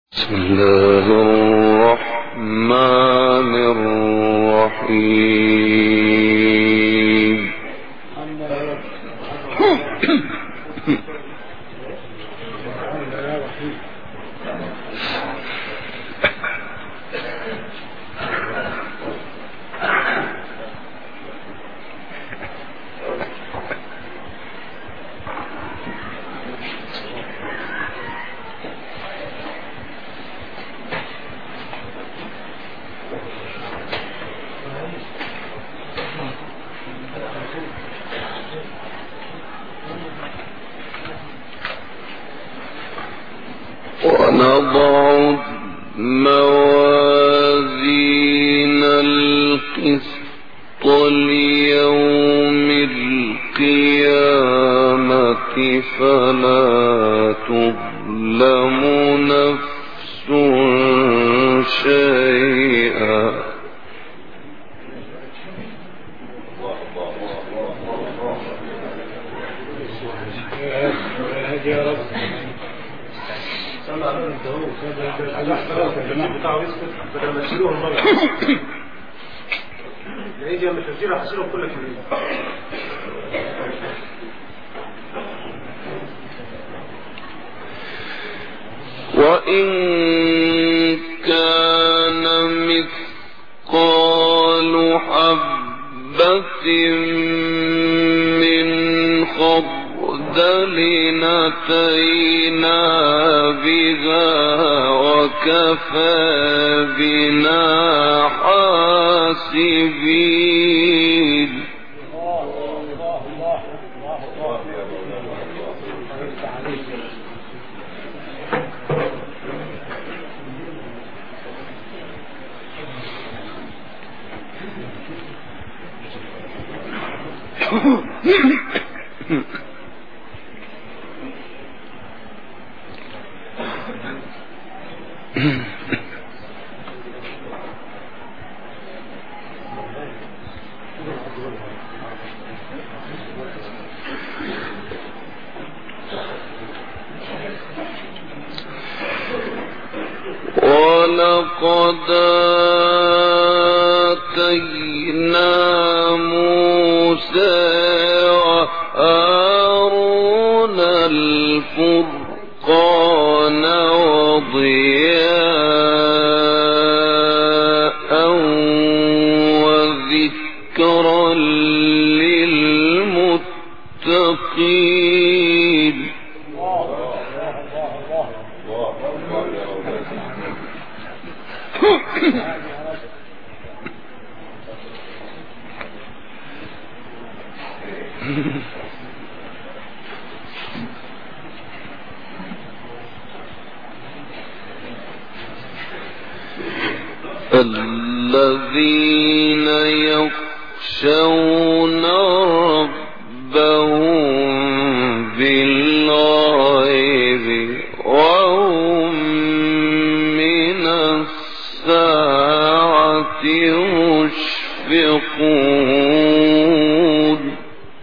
بسم الله الرحمن الرحيم. ونضع موازين القسط ليوم القيامة فلا تظلم نفس شيئا وإن كان مثقال حبة من خردل أتينا بها وكفى بنا حاسبين. ولقد آتينا موسى وهارون الفرقان وضياء وذكرا للمتقين. الذين يخشون ربهم بالغيب وهم من الساعة مشفقون.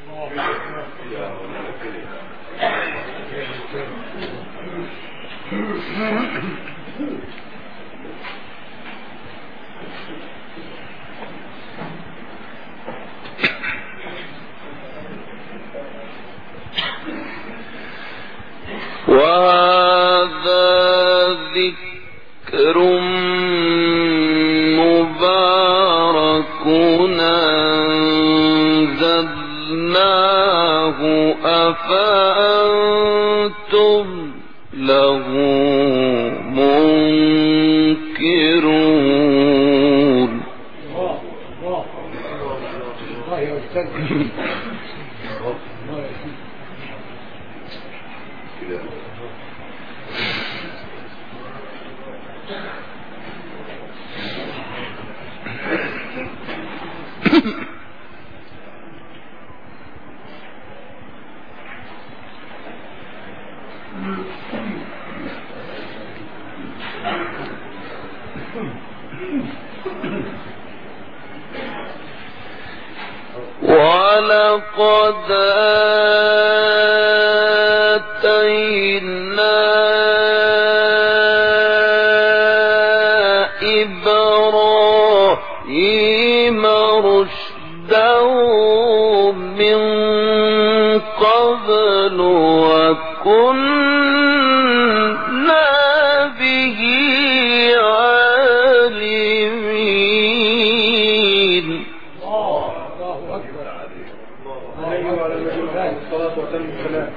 وهذا ذكر مبارك أنزلناه أفأنتم له منكرون. ولقد آتينا إبراهيم رشده من قبل وكنا به عالمين. الله أكبر. عليه وعلى الله الصلاة والسلام.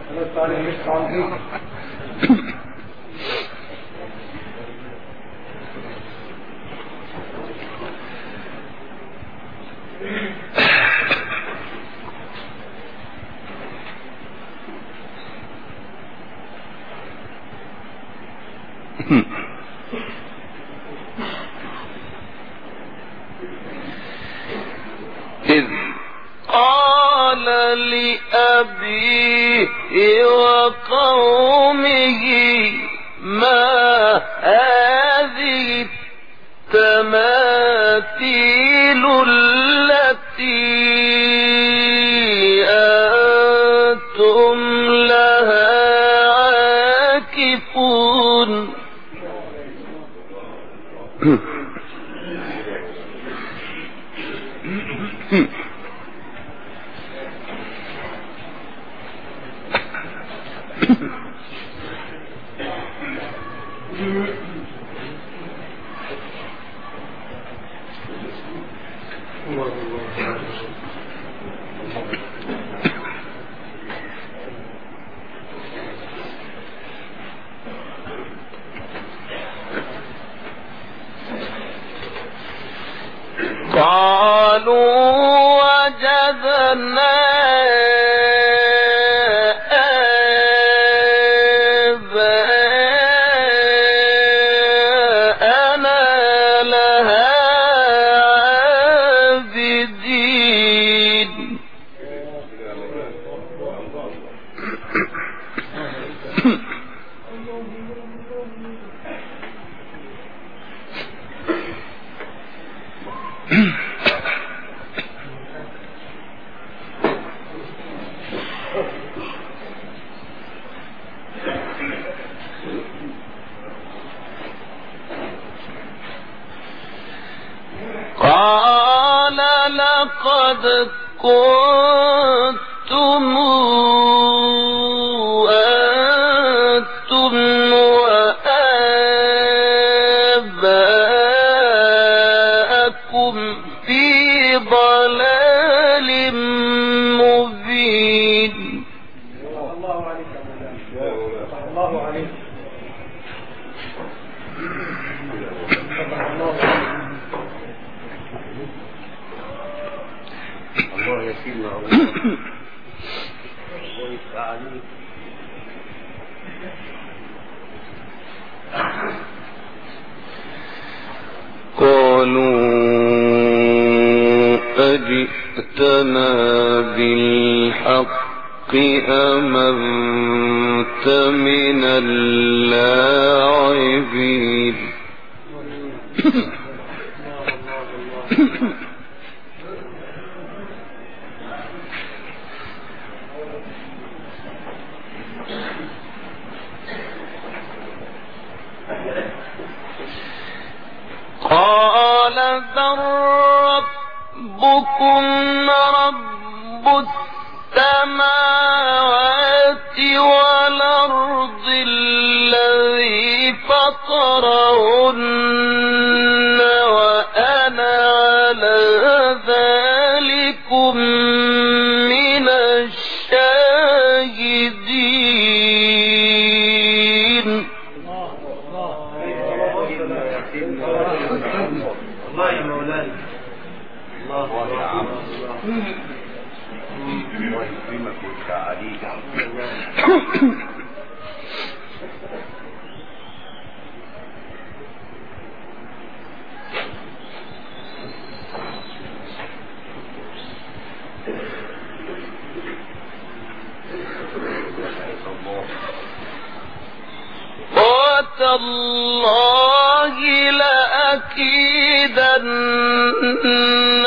إذ قال لأبيه وقومه ما هذه التماثيل التي أنتم لها عاكفون. قالوا وجدنا آباءنا لها عابدين. قال لقد كنتم أنتم وآباءكم في ضلال مبين. الله عليك. الله عليك. الله يا سيدنا الله يفتح عليك. قالوا أجئتنا بالحق أم أنت من اللاعبين. قال بل ربكم رب السماوات والأرض الذي فطرهن وأنا على ذلكم من الشاهدين. الله يا مولانا. الله يا عم. الله يكرمك ويفتح عليك. وتالله لأكيدن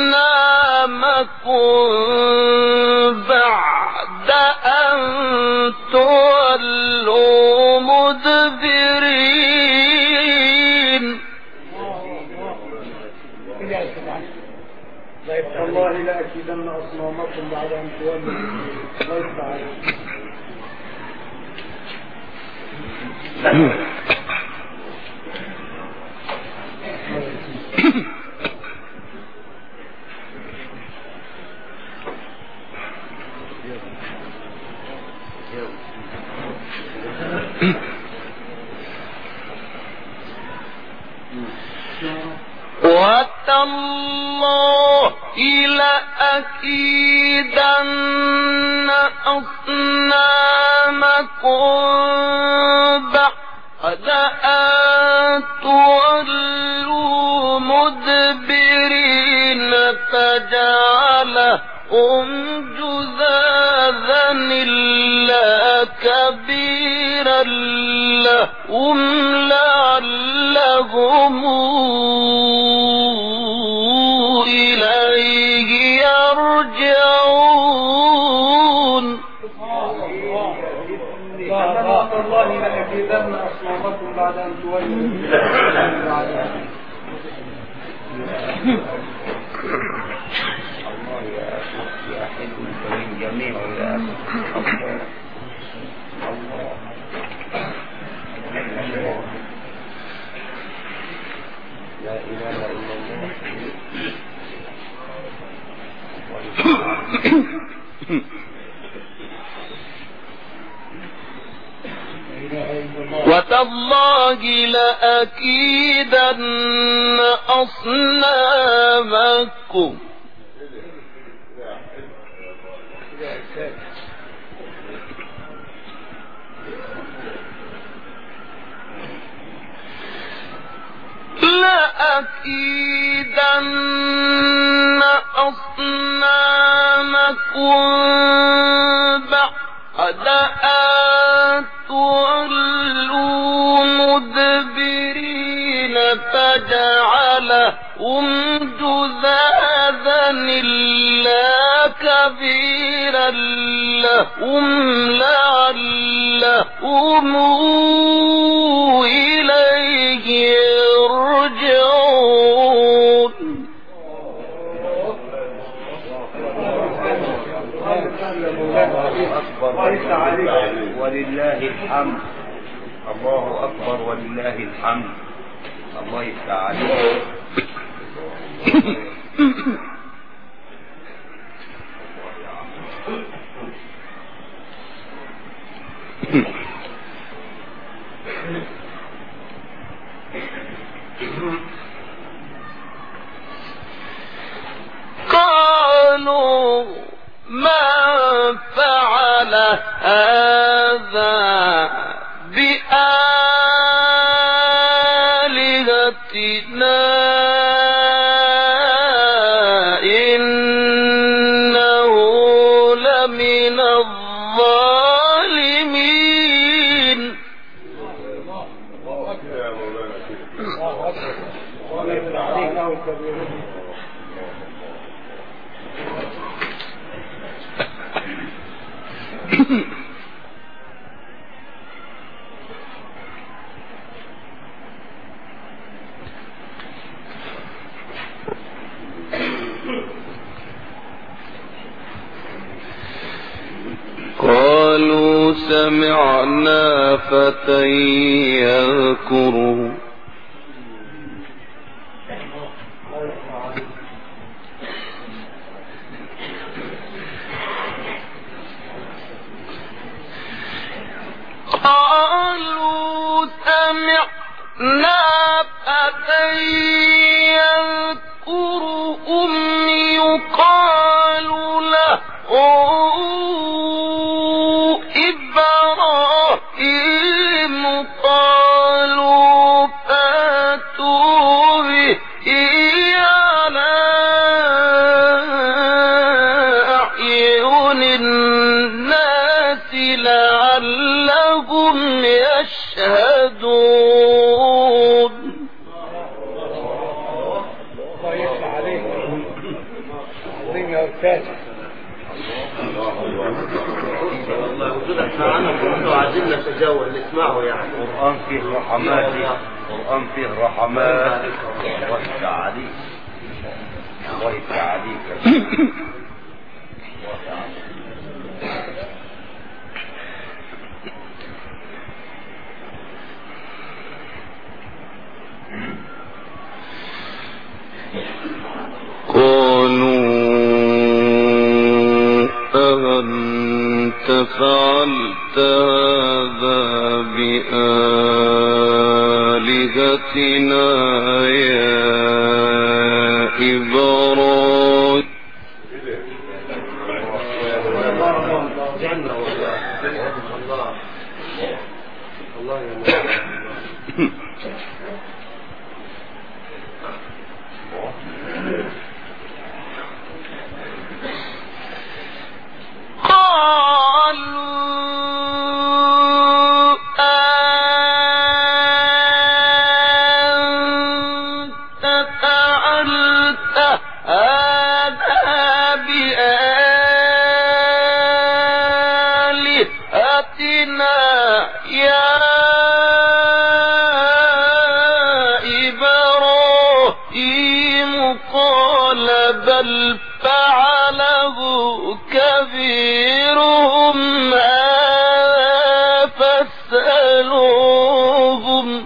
أصنامكم بعد أن والله لأكيدن أصنامكم بعد أن تولوا. الله يفتح عليك. وتالله لأكيدن أصنامكم بعد أن تولوا مدبرين فجعلهم جذاذا إلا كبيرا لهم لعلهم إليه يرجعون. والله لأكيدن أصنامكم بعد أن تولوا. الله يا حلو الكريم جميع يا الله. لا إله إلا الله. وتالله لأكيدن أصنامكم بعد أن تولوا مدبرين فجعلهم جذاذا إلا كبيرا لهم لعلهم إليه يرجعون. ولله الحمد. الله أكبر ولله الحمد. الله يفتح عليك. قالوا ما فعل هذا بآلهتنا إنه لمن الظالمين. قالوا سمعنا فتى يذكرهم يقال له إبراهيم قالوا فاتوا به على أعين الناس لعلهم يشهدون. الله يفتح عليك. عظيم يا أستاذ. والله وجودك معنا كنتوا عايزين نتجول نسمعه يعني. القرآن فيه رحمات. القرآن فيه رحمات. وسع عليك. الله يفتح عليك أأنت فعلت هذا بآلهتنا يا إبراهيم بل فعله كبيرهم هذا فاسألوهم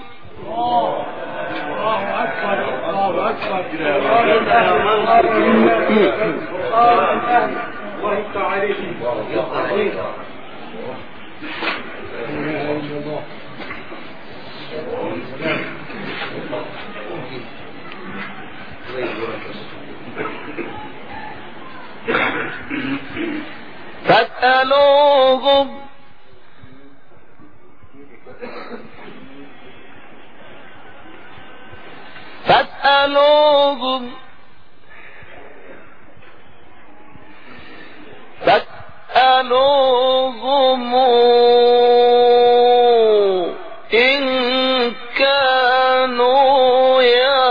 فاسألوهم إن كانوا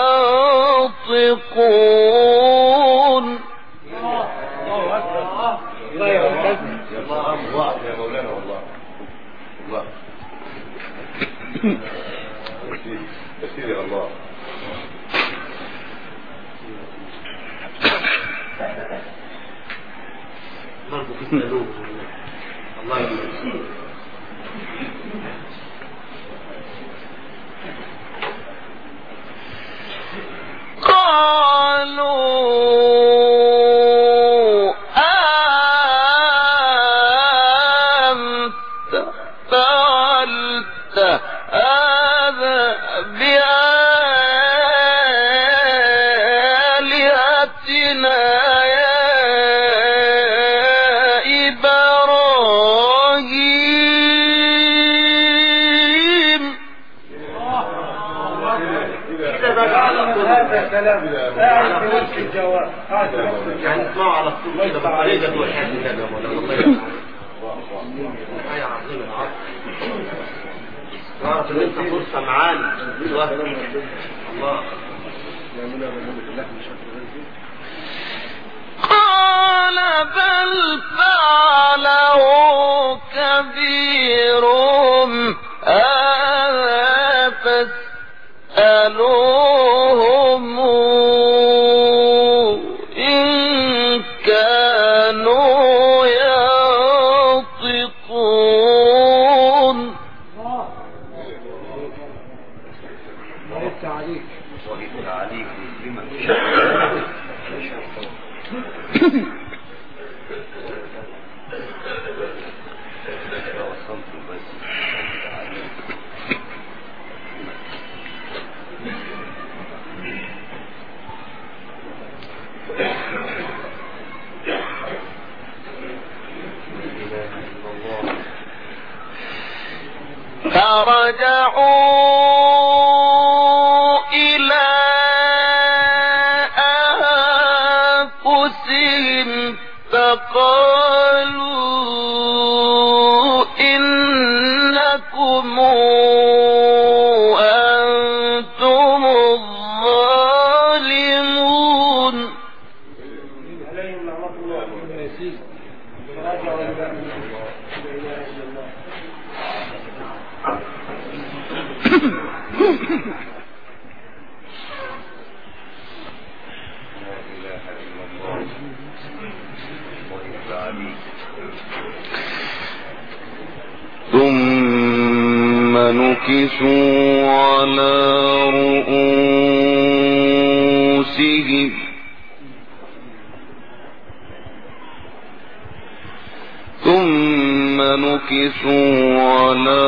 ينطقون الله يا مولانا والله الله كثير يا الله الله يبارك قالوا أنت فعلت هذا بآلهتنا يا إبراهيم قاعد في نفس الجواب يعني اسمعوا على الصوت كده بالطريقه والحاجه كده يا مولانا الله يرحمه حاجه عظيمه العصر تعرف ان انت فرصه معانا الله قال بل فعله كبيرهم هذا فاسألوهم إن كانوا ينطقون وقفت عليك وقفت عليك لمن وصلت بس فرجعوا إلى أنفسهم فقالوا إنكم أنتم الظالمون عليهم لعنة الله يسير فرجعوا إلى أنفسهم لا إله إلا الله لا إله نكسوا على رؤوسهم ثم نكسوا على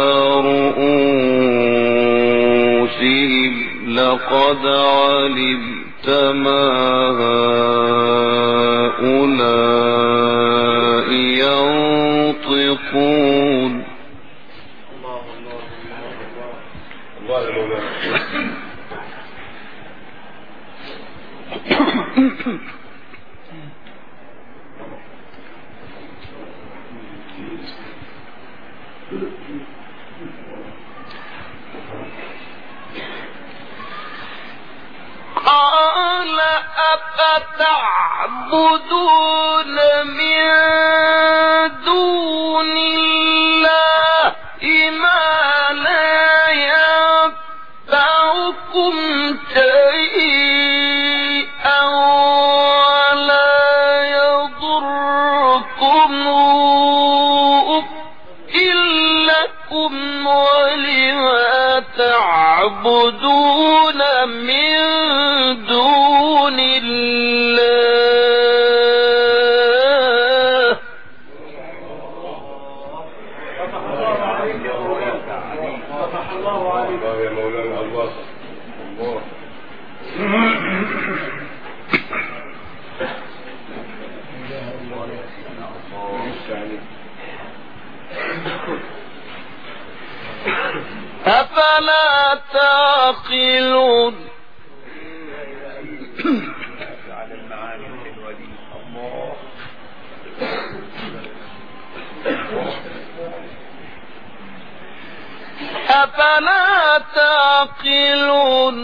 رؤوسهم لقد علمت ما هؤلاء ينطقون. قال أفتعبدون من دون الله ما لا ينفعكم شيئا ولا يضركم أفل لكم ولما تعبدون من دون الله. فتح الله عليك يا مولانا. الله أفلا تعقلون. على المعاني الحلوة دي. الله أفلا تعقلون.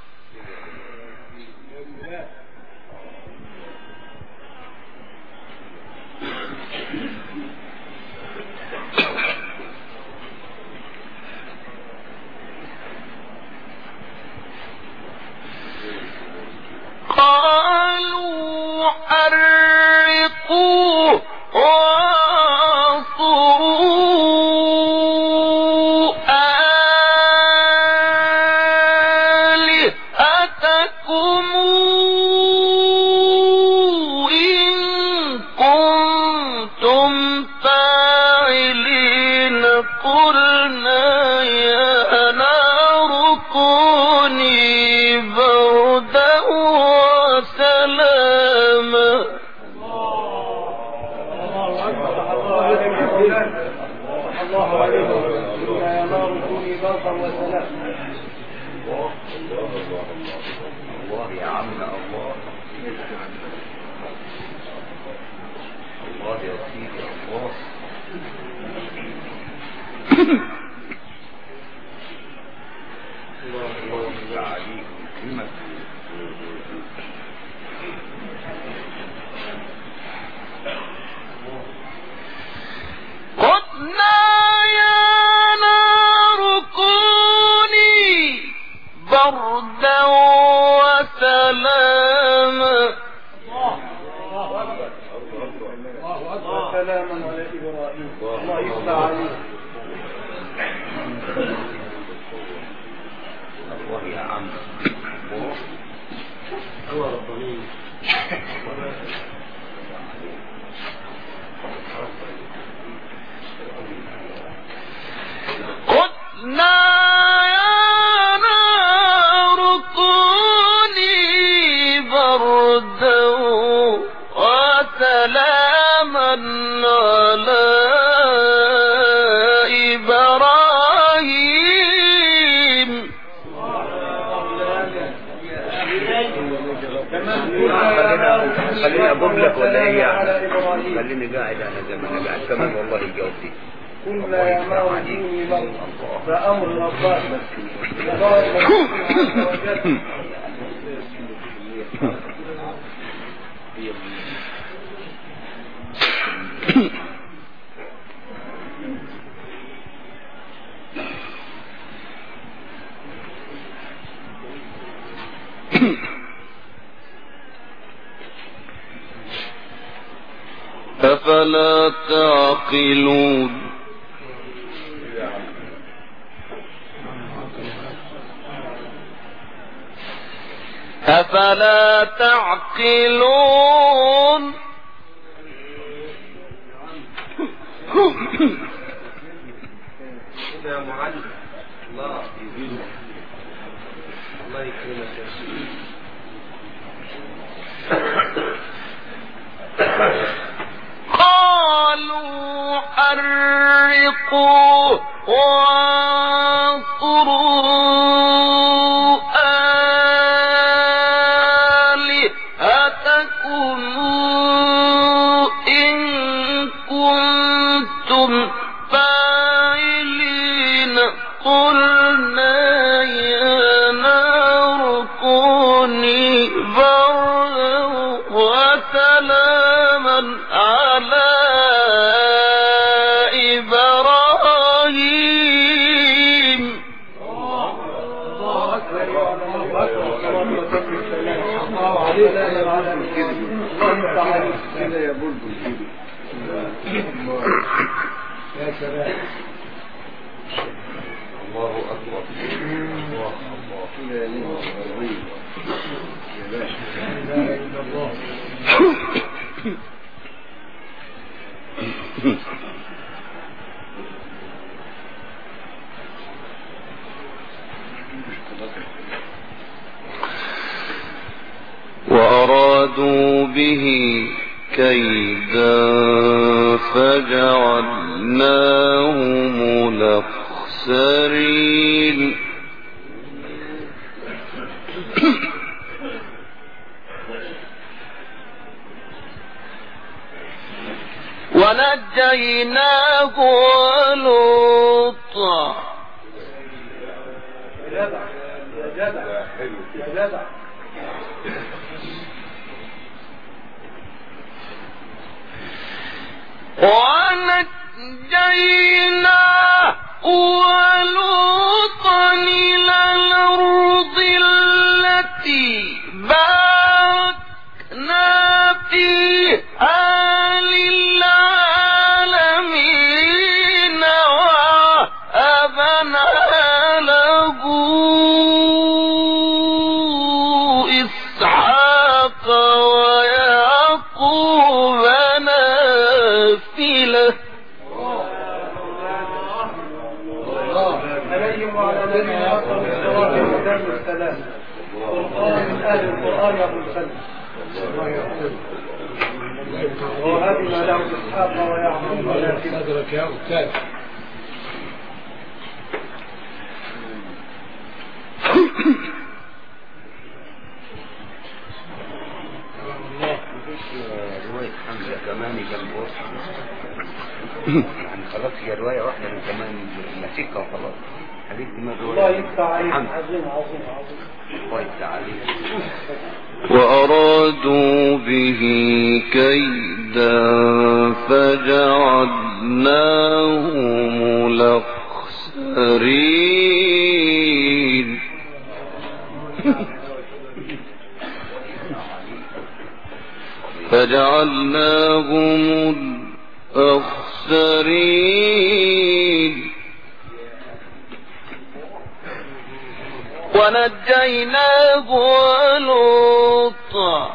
قالوا حرقوه وانصروا آلهتكم إن كنتم فاعلين. قلنا يا نار كوني بردا وسلاما. الله عليك يا نار كوني بردا وسلاما. الله يا عم الله. الله يا سيدي الله. الله عليك كلمة. قلنا يا نار كوني بردا وسلاما. الله أكبر. سلاما على إبراهيم. الله يفتح عليك. الله يا عم هو رباني. قلنا يا نار كوني بردا وسلاما على إبراهيم. خليني أقول لك ولا إيه يعني؟ خليني قاعد أنا زي ما أنا قاعد كمان والله جاوبتي. قلنا يا نار كوني بردا فأمر الله أفلا تعقلون. أفلا تعقلون يا معلم الله يكرمك يا سيدي. قالوا حرقوا وانصروا آلهتكم إن كنتم فاعلين قلنا يا نار كوني بردا وسلاما على إبراهيم. يا سلام الله أكبر الله لا إله إلا الله. وأرادوا به كيدا فجعلناهم الأخسرين. ونجيناه ولوطا. يا جدع يا جدع ونجيناه ولوطا إلى الأرض التي باركنا فيها للعالمين ووهبنا له إسحاق ويعقوب نافلة. عليهم وعلى الذين أقروا الصلاة ودم السلام. القرآن من أهل القرآن يقول سلام. وهبنا له إسحاق ويعقوب نافلة. يا أستاذ. رواية حمزة كمان جنب وصف يعني خلاص هي رواية واحدة من كمان نسيكها وخلاص. حديث من الله رواية يفتح عليك. حمزة عظيم عظيم عظيم. الله يفتح عليك. وأرادوا به كيدا فجعلناهم الأخسرين. فجعلناهم الأخسرين. ونجيناه ولوطا.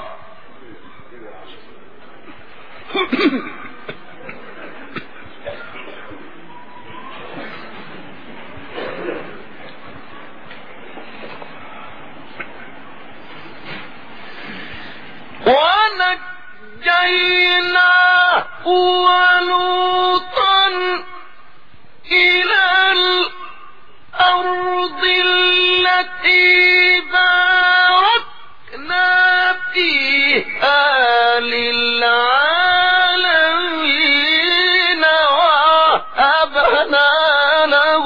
ونجيناه ولوطا إلى الأرض التي باركنا فيها للعالمين ووهبنا له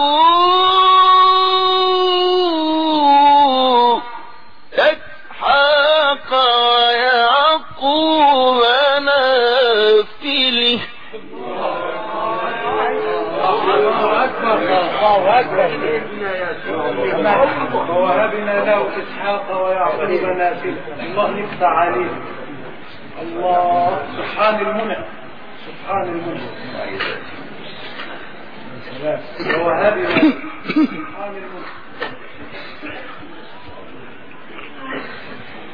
إسحاق ويعقوب نافلة. الله أكبر. ووهبنا له إسحاق ويعقوب نافلة. الله يفتح عليه. الله سبحان المنى سبحان المنى. ووهبنا سبحان المنى.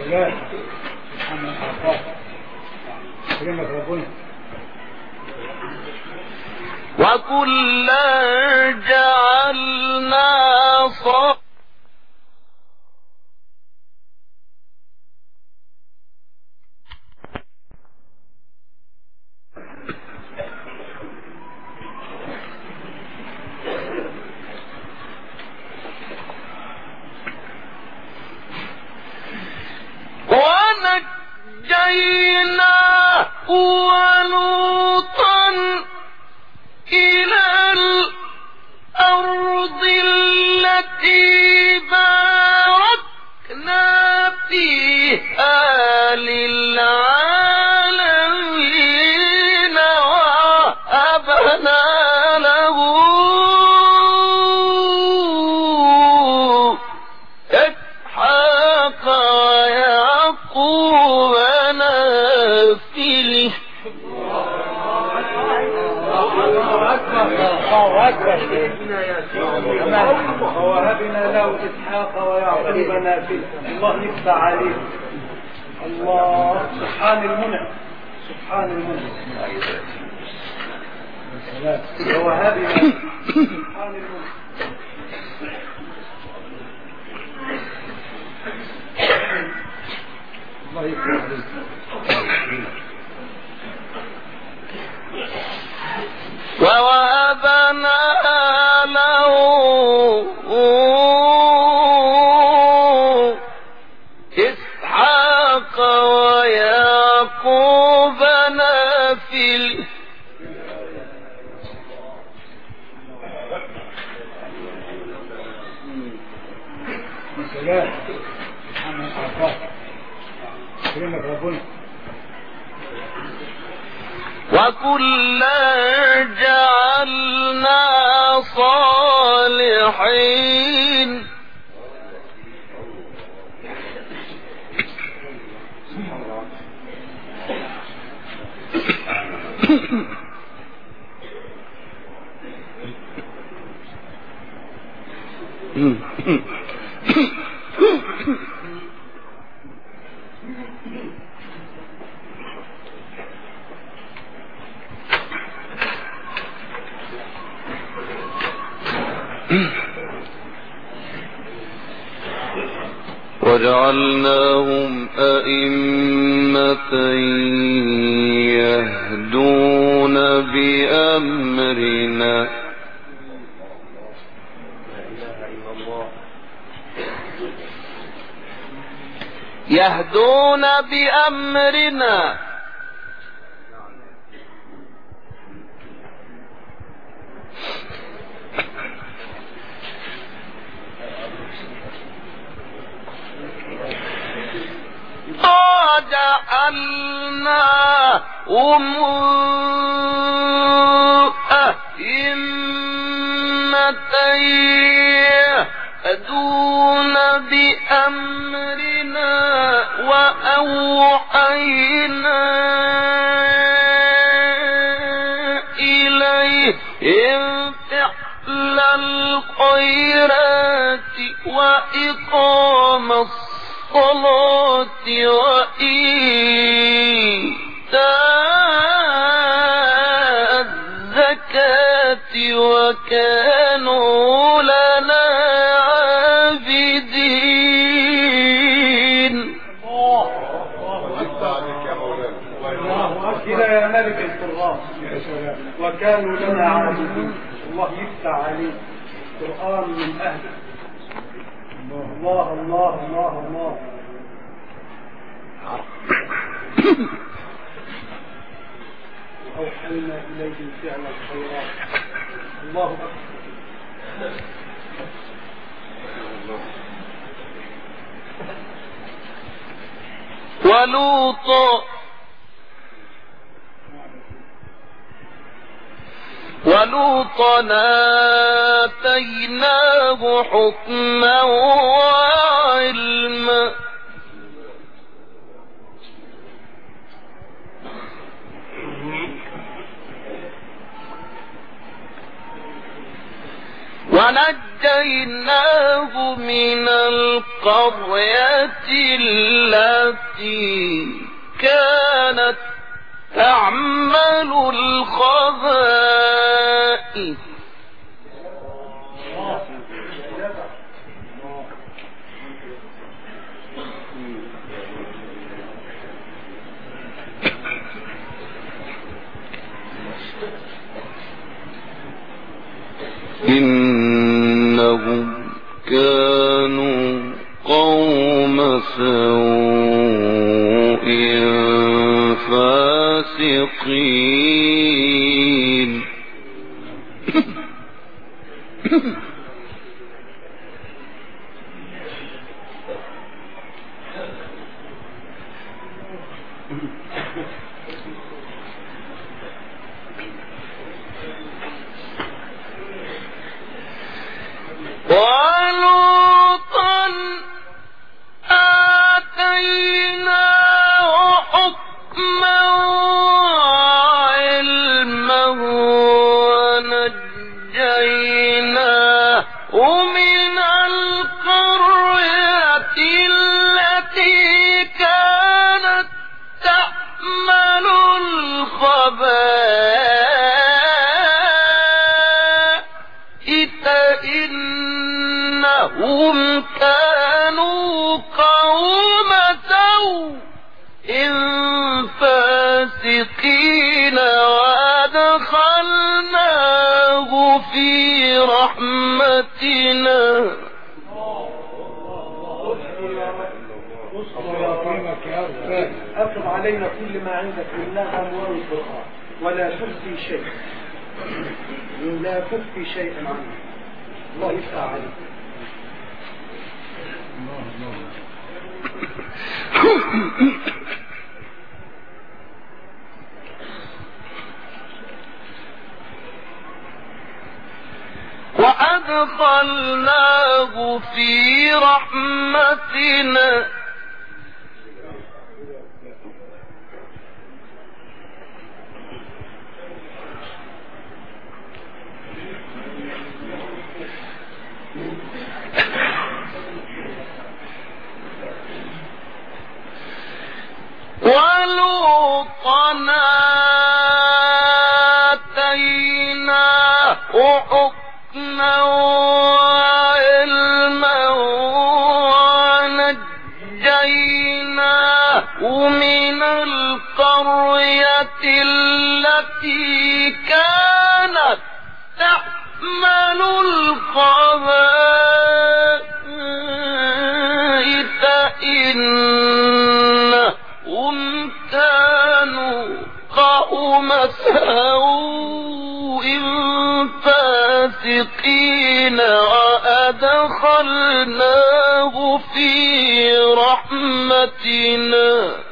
وكلا جعلنا ونجيناه ولوطا إلى الأرض التي باركنا فيها للعالمين وهبنا له إسحاق ويعقوب نافلة. ووهبنا له إسحاق ويعقوب نافلة. الله يفتح عليه. الله سبحان المنعم سبحان المنعم. ووهبنا سبحان المنعم. الله يفتح عليه. ووهبنا له إسحاق ويعقوب نافلة. وكلا جعلنا صالحين. وجعلناهم أئمة يهدون بأمرنا يهدون بأمرنا وجعلناهم أئمة يهدون بأمرنا وأوحينا إليهم فعل الخيرات وإقام الصلاة وإيتاء الزكاة وكانوا لنا عابدين. كده يا ملك القرآن وكانوا لنا عابدين. الله يفتح عليك. القرآن من أهله. الله الله الله الله. أوحينا إليه فعل الخيرات. الله أكبر. ولوطا آتيناه حكما وعلما ونجيناه ونجيناه من القرية التي كانت تعمل الخبائث إنهم كانوا قوم سوء فاسقين ولوطا آتيناه حكما وعلما ونجيناه من القرية التي كانت تعمل الخبائث إنهم كانوا قوم سوء فاسقين وأدخلناه في رحمتنا. أكتب علينا كل ما عندك إلا أموال القرآن ولا تخفي شيء، لا تخفي شيئا عنه. الله يفتح عليك. وأدخلناه في رحمتنا ولوطا آتيناه حكما وعلما ونجيناه من القرية التي كانت تعمل الخبائث إنهم كانوا قوم سوء فاسقين وأدخلناه في رحمتنا.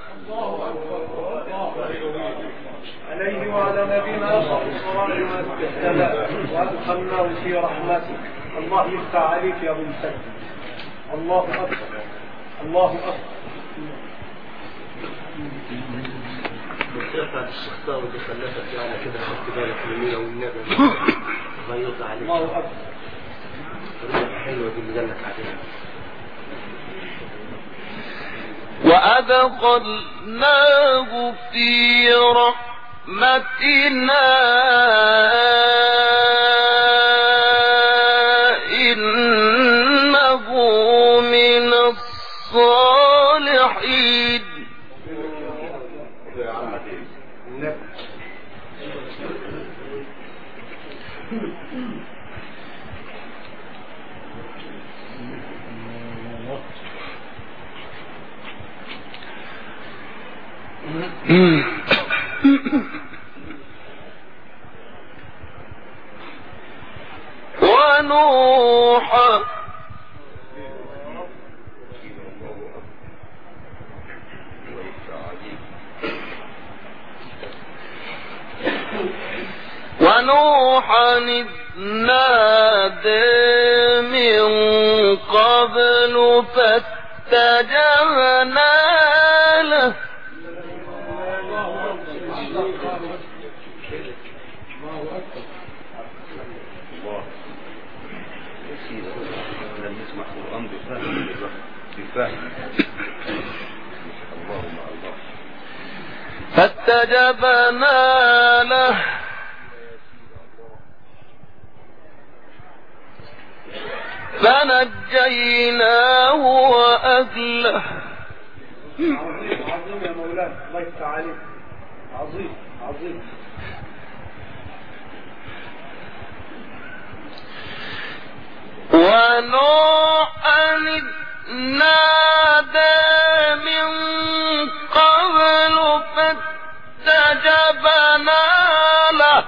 عليه وعلى نبينا أصحاب الصلاة والسلام وأدخلناه في رحمتك. الله يفتح عليك يا أبو مسلم. الله أكبر الله أكبر. بترفع الشخصاء ودي خلتك يعني كده خدت بالك من المية والنبي غيرت عليك. الله أكبر. الرؤية حلوة دي اللي جالك عليها. وأدخلناه في رحمتنا إنه من الصالحين. ونوحا إذ نادى من قبل فاستجبنا له فاستجبنا له فنجيناه وأهله. عظيم عظيم يا مولانا، الله يفتح عليك. عظيم عظيم. ونوحا نادى من قبل فاستجبنا له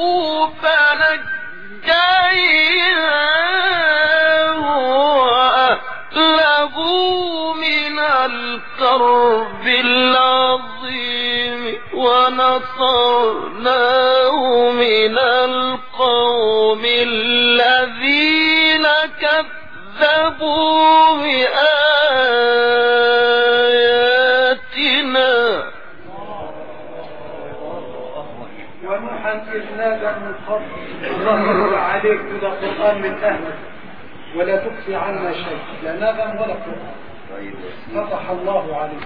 فنجيناه وأهله من الكرب العظيم ونصرناه من القوم الذين كذبوا بآياتنا. ونوحا إذ نادى من قبل. الله يرضى عليك، إذا قرآن من أهلك ولا تخفي عنا شيء، لا نغم ولا قرآن. فتح الله عليك.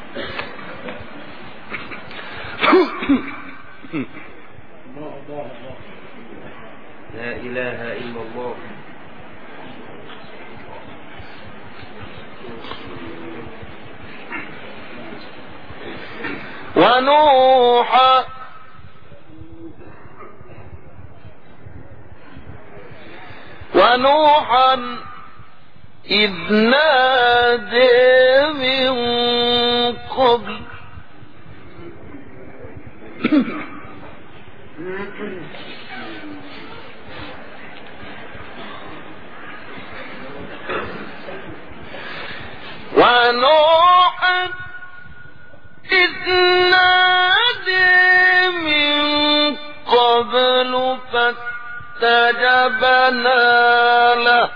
الله الله الله. لا إله إلا الله. ونوحا إذ نادى من قبل ونوحا إذ نادى من قبل فاستجبنا له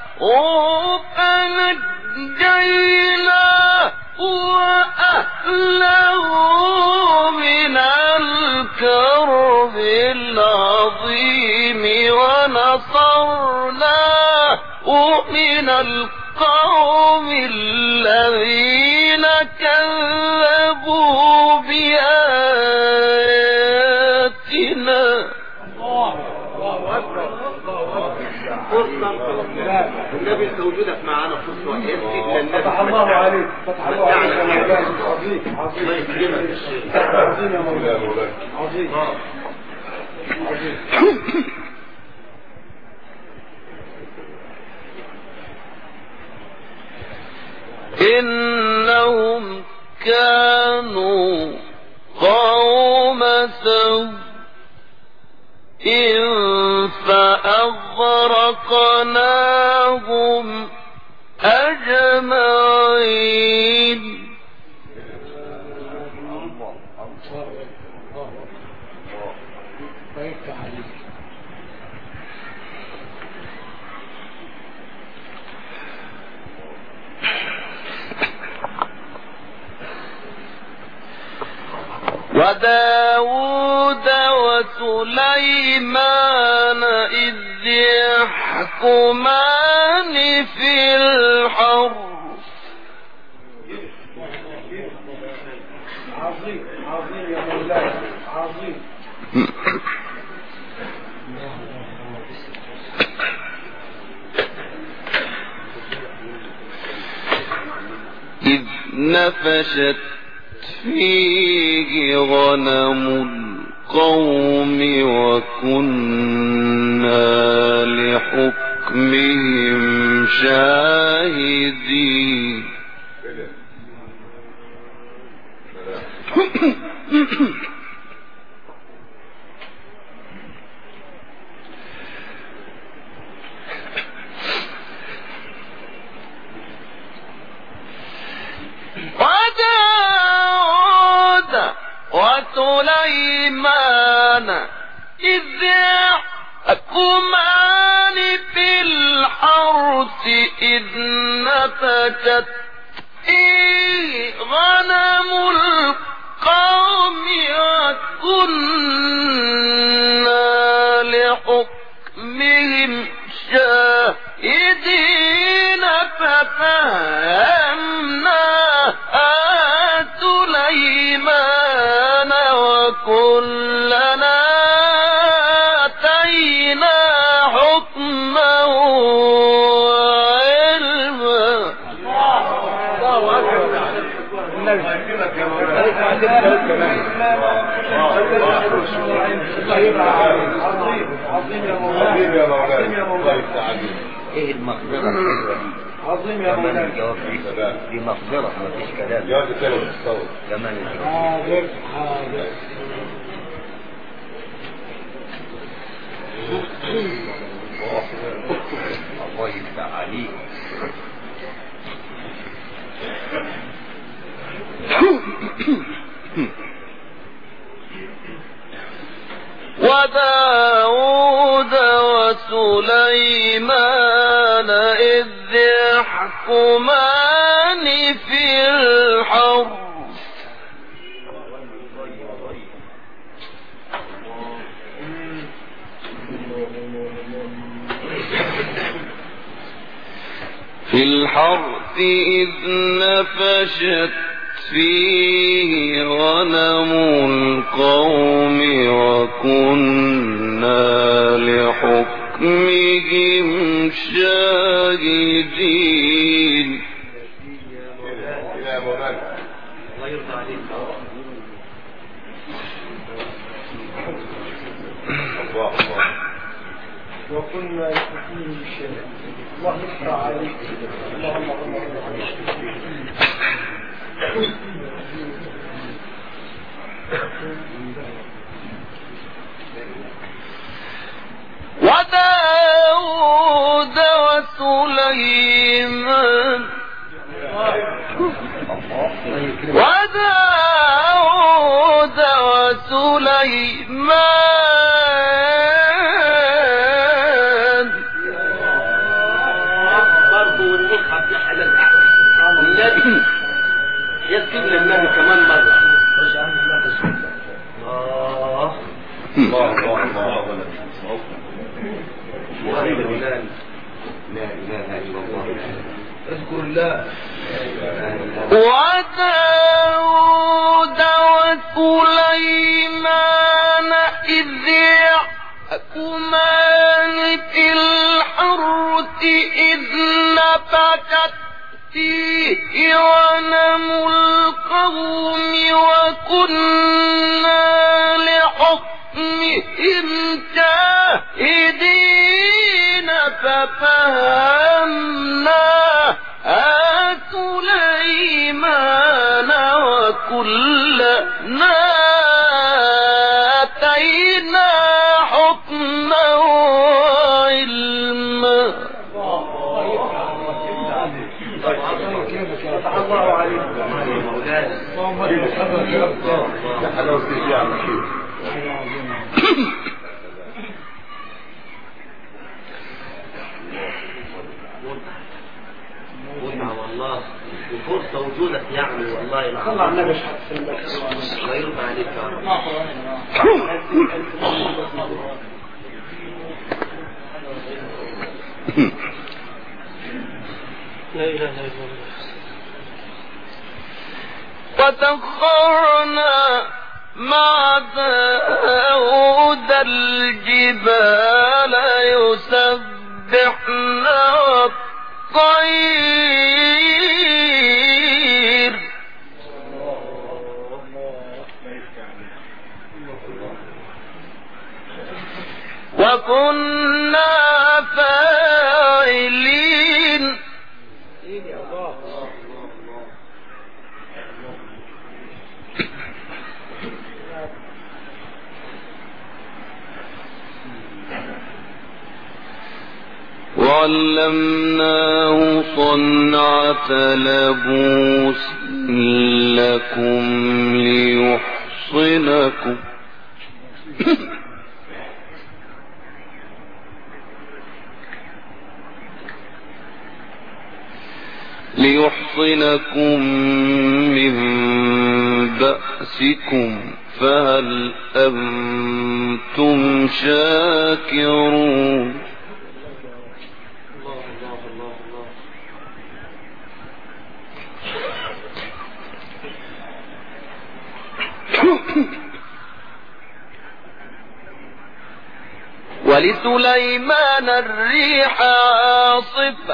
فنجيناه وأهله من الكرب العظيم ونصرناه من القوم الذين كذبوا بآياتنا. الله أكبر. النبي انت وجودك معانا فرصه واحده. فتح الله عليك. فتح الله عليك يا مولانا. عظيم عظيم عظيم يا مولانا. عظيم عظيم. إنهم كانوا قوم سوء فأغرقناهم أجمعين. وداود وسليمان إذ يحكمان في الحرث. عظيم عظيم يا مولانا. عظيم. إذ نفشت فيه غنم القوم وكنا لحكمهم شاهدين. وداود وسليمان إذ يحكمان في الحرث إذ نفشت فيه غنم القوم وكنا لحكمهم شاهدين ففهمناه وكلنا آتينا حكما وعلما. عظيم يا مولانا. ايه المقدرة الحلوة دي؟ عظيم يا مولانا. الجواب دي مقدرة ما فيش كلام. كمان حاضر حاضر. الله يفتح عليك. وداود وسليمان إذ يحكمان في الحرث إذ نفشت فيه غنم القوم وكنا لحكمهم شاهدين. الله يرضى عليك. وكنا لحكمهم شاهدين. الله يفتح عليك. اللهم وداود وسليمان برضو المصحف ده حلال النبي يكتب للنبي كمان مرة. لا إله إلا الله. اذكر الله. وداود وسليمان إذ يحكمان في الحرث إذ نفشت فيه غنم القوم وكنا لحكمهم شاهدين ففهمناها سليمان وكلنا آتينا حكما وعلما. الله عليك. والله وفرصة وجودك يعني والله الله عنك مش الله يرضى عليك يا رب. لا إله إلا الله. وسخرنا مع داود الجبال يسبحن والطير وكنا فاعلين. وعلمناه صنعة لبوس لكم ليحصنكم من بأسكم فهل أنتم شاكرون. ولسليمان الريح عاصفة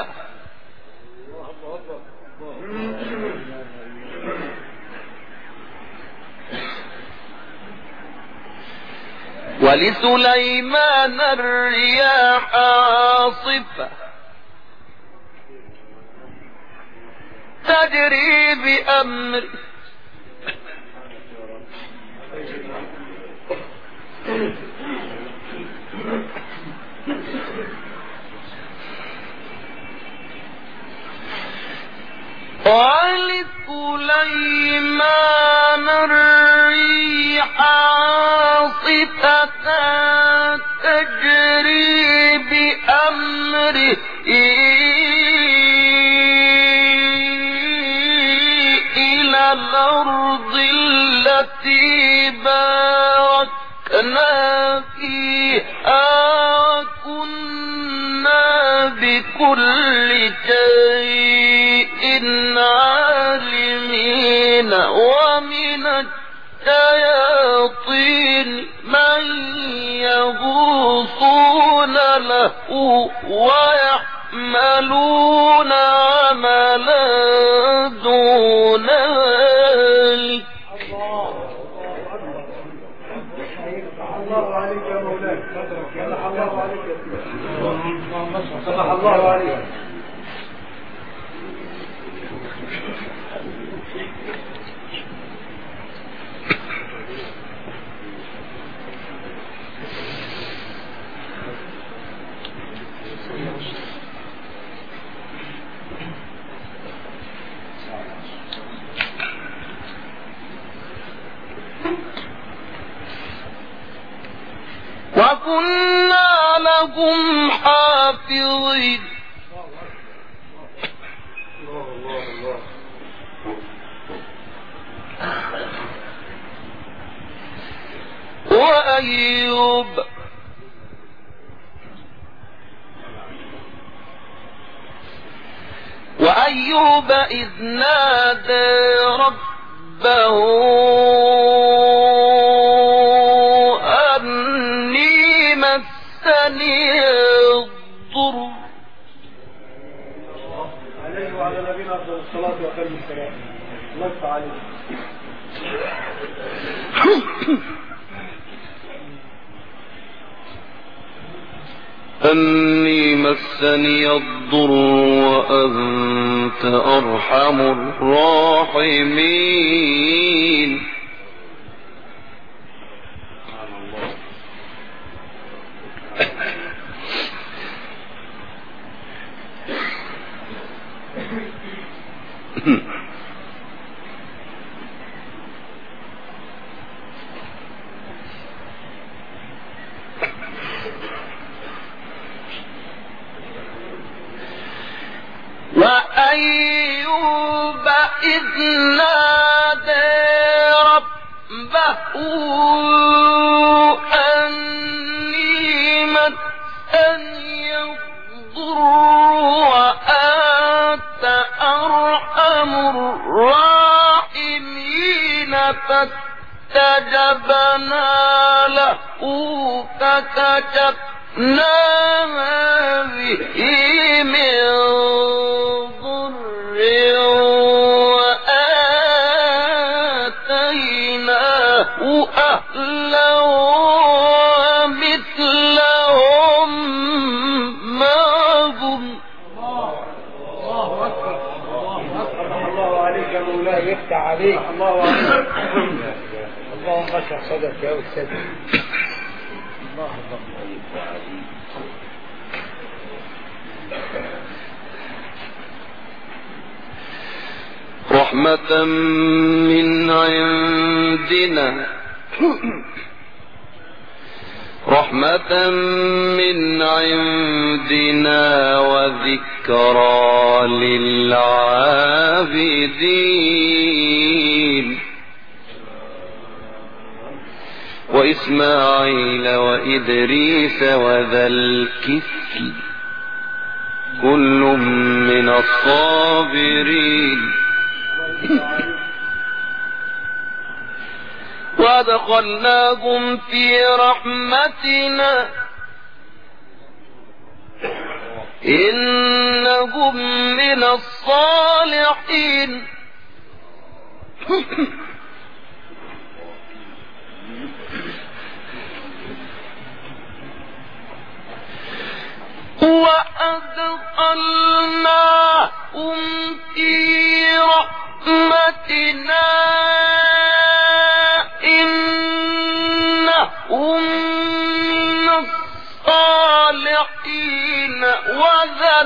ولسليمان الرياح عاصفة تجري بأمره ولسليمان الريح عاصفة تجري بأمره إلى الأرض التي باركنا فيها وكنا بكل شيء عالمين ومن الشياطين من يغوصون له ويحملون عملا دون ذلك. الله عليك يا مولاي، سمح الله عليك يا سيدي، سمح الله عليك. وكنا لهم حافظين وأيوب إذ نادى ربه أني مسني الضر عليه وعلى نبينا أفضل الصلاة وخير السلام. الله يفتح عليك. أني مسني الضر وأنت أرحم الراحمين. وأيوب إذ نادى ربه أني مسني الضر وأنت أرحم الراحمين فاستجبنا له فكشفنا به من ضر وآتيناه أهله ومثلهم معهم. الله أكبر. الله أكبر. الله عليك يا مولاي، يفتح عليك. الله عليك. اللهم اشرح صدرك يا أستاذ. الله أكبر. رحمة من عندنا رحمة من عندنا وذكرى للعابدين وإسماعيل وإدريس وذا الكفل كل من الصابرين وادخلناهم في رحمتنا إنهم من الصالحين وأدخلناهم في رحمتنا إنهم من الصالحين وذا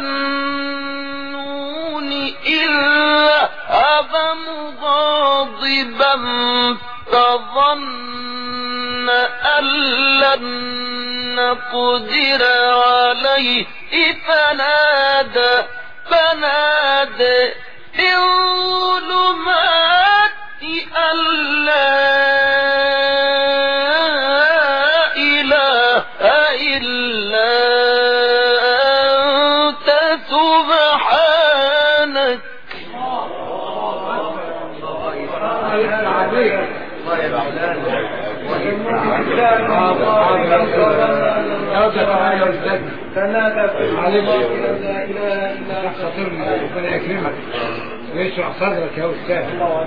النون إذ ذهب مغاضبا فظن أن لن نقدر عليه فنادى في الظلمات أن لا إله إلا أنت سبحانك. فنادى في الظلمات لا إله إلا أنت خاطرنا ربنا يكرمك ويشرح صدرك يا أستاذ.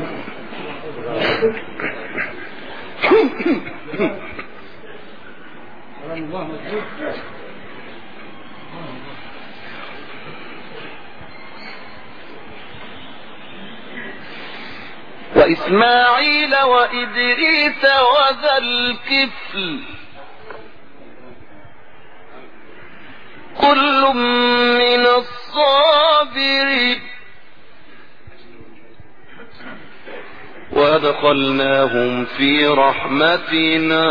الله مجدود. وإسماعيل وإدريس وذا الكفل كل من الصابرين وأدخلناهم في رحمتنا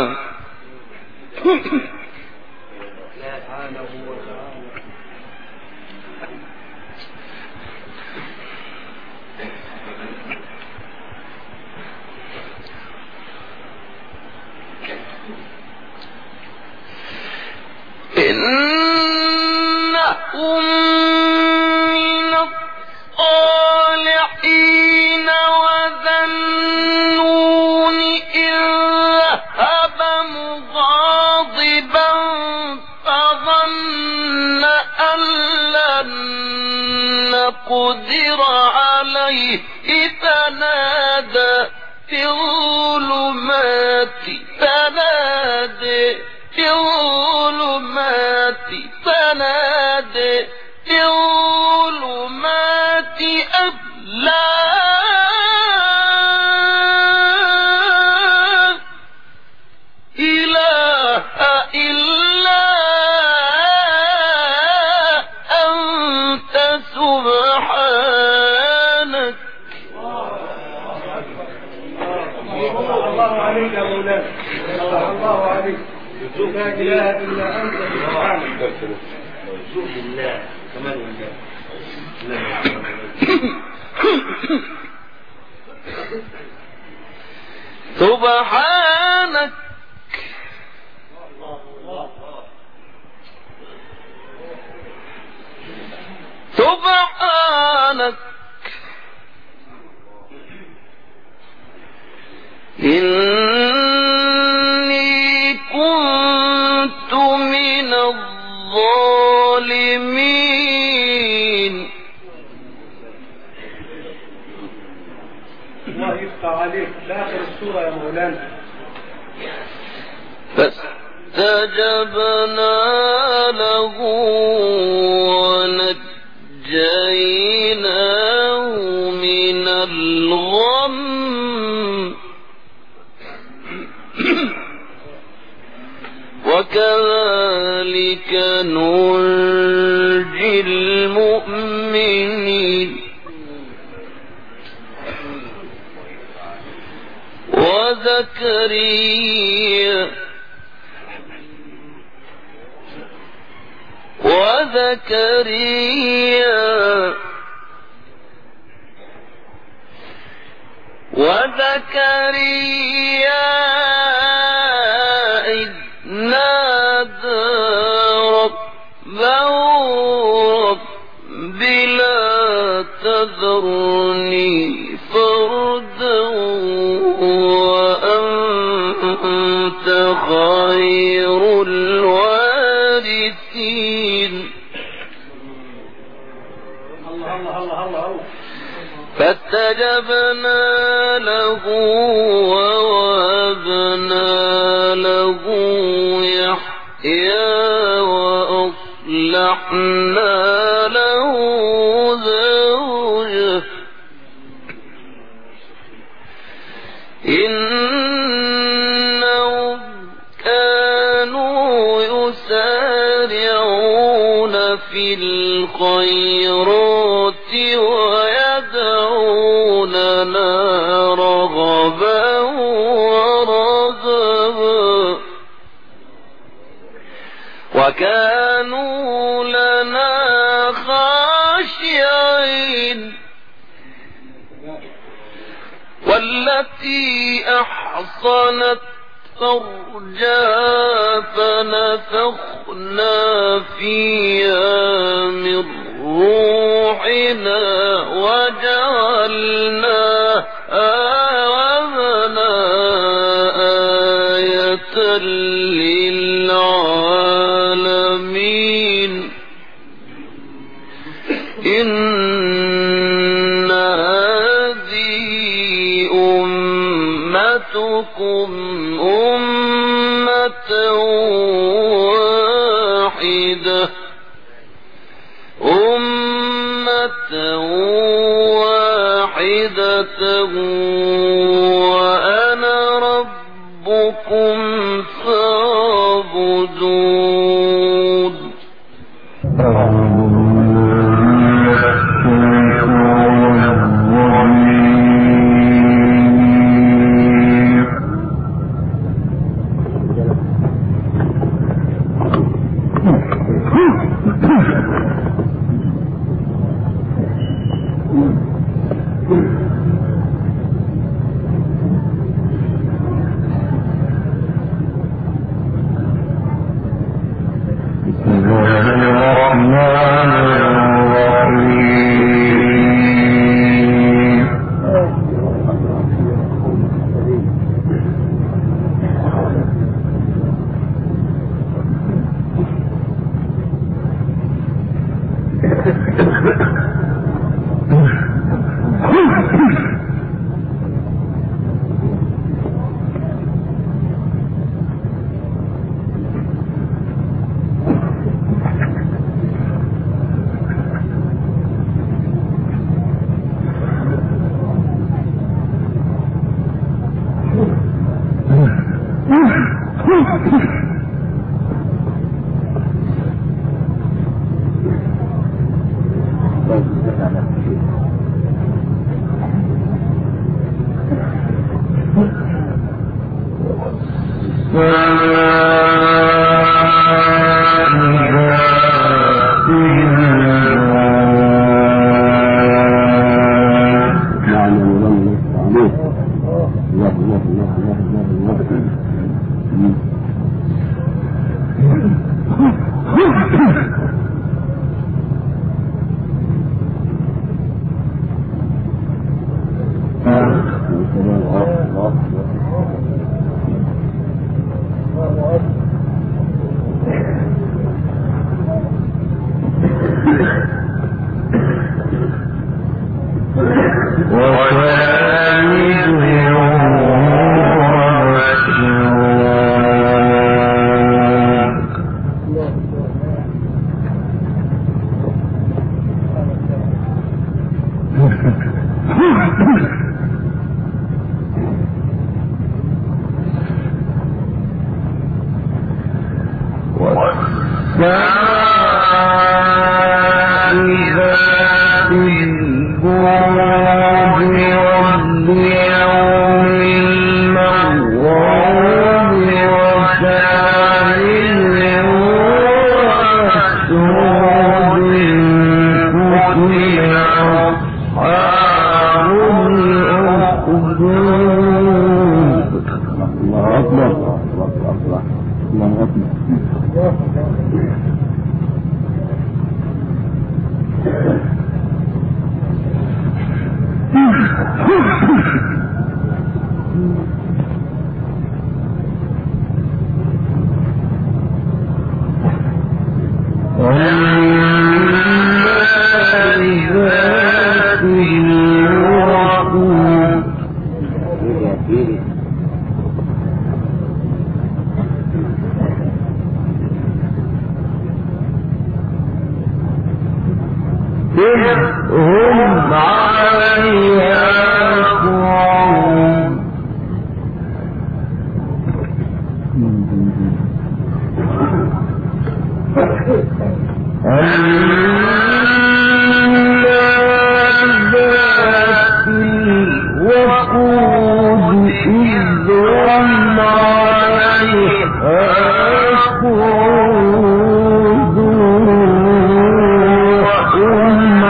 إنهم من الصالحين وذا النون إذ ذهب مغاضبا فظن أن لن نقدر عليه فنادى في الظلمات أن لا إله إلا أنت سبحانك. الله عليك يا مولانا، الله عليك، لا إله إلا أنت سبحانك. موجود الله كمان الله. سبحانك سبحانك إني كنت من الظالمين. الله يفتح عليك لآخر السورة يا مولانا. فاستجبنا له ونجيناه من الغم وكذلك ننجي المؤمنين. وزكريا إذ نادى ربه رب لا تذرني فردا وأنت خير الوارثين. فاستجبنا له ووهبنا له يحيى وأصلحنا له زوجه إنهم كانوا يسارعون في الخيرات ويدعوننا رغبا ورهبا وكانوا لنا خاشعين والتي أحصنت فرجها فنفخنا فيها من روحنا وجعلناها آية للعالمين إن هذه أمتكم أمة واحدة وأنا ربكم فاعبدون. هم عليها قعود ذات الوقود إذ هم عليها قعود وهم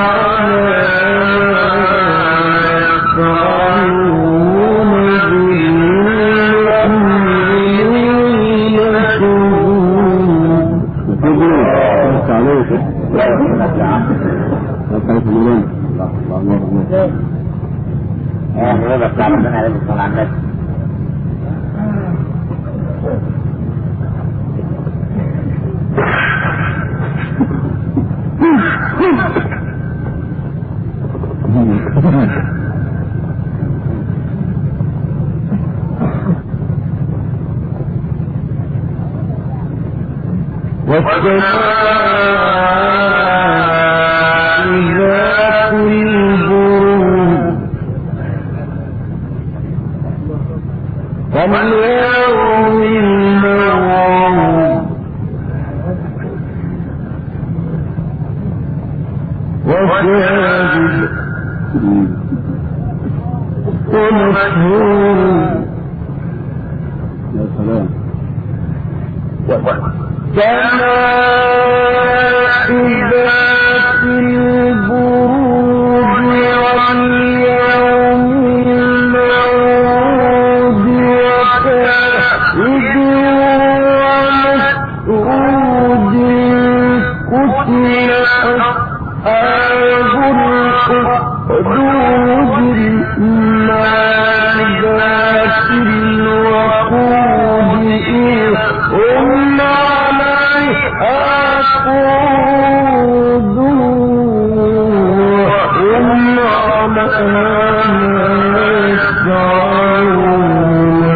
ذات البروج واليوم الموعود وشاهد ومشهور يا سلام كما ذات البروج واليوم الموعود وشاهد ومشهود قتل أصحاب الأخدود النار ذات الوقود إذ هم عليها قعود وهم على ما يفعلون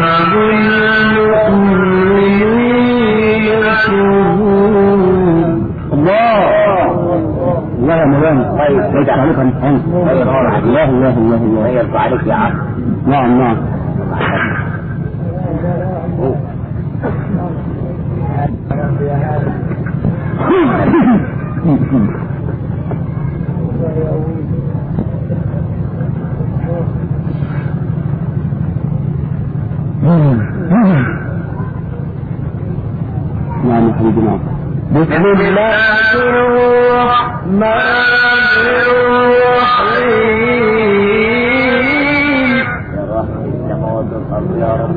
بالمؤمنين شهود. الله يا مولانا. طيب انت عليك انت الله يرضى عليك يا عم. نعم نعم حبيبنا. بسم الله الرحمن الرحيم. يا رب السماوات والارض يا رب.